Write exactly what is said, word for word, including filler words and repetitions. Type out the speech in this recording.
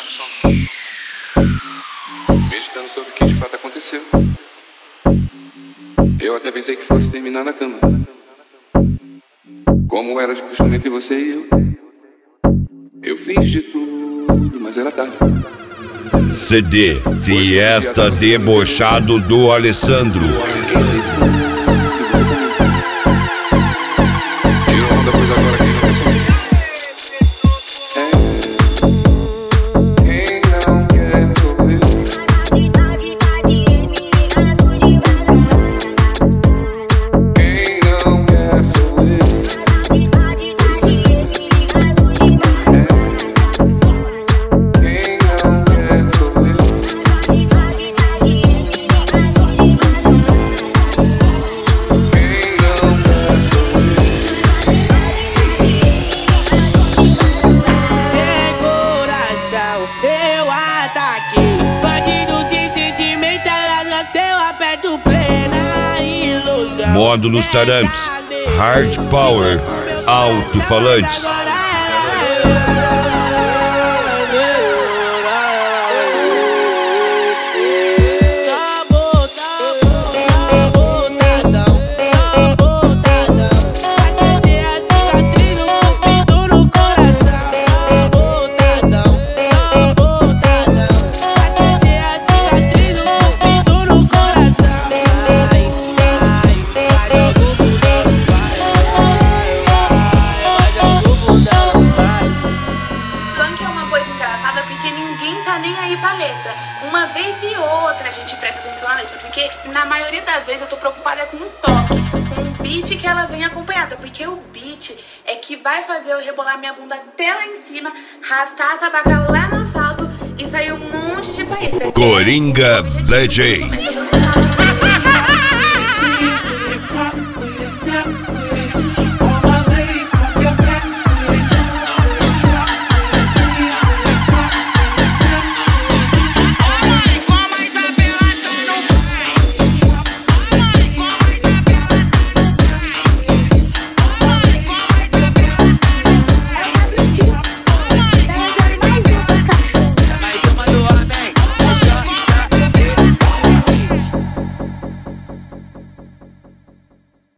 no som. Meditando sobre o que de fato aconteceu. Eu até pensei que fosse terminar na cama, como era de costume entre você e eu. Eu fiz de tudo, mas era tarde. C D Fiesta Debochado do Alessandro. Tira onda, pois agora quem não quer só quem não quer sou eu. Quem não quer sou eu. Quem não quer sou eu. Sem coração, eu ataquei. Bandido sem sentimento, rasgaste, eu aperto plena ilusão. Módulos Taramps, Hard Power, Alto-Falantes. Uma vez e outra a gente presta atenção na letra, porque na maioria das vezes eu tô preocupada com o toque, com o beat que ela vem acompanhada, porque o beat é que vai fazer eu rebolar minha bunda até lá em cima, arrastar a tabaca lá no asfalto e sair um monte de faísca. Coringa D J. Snap with it.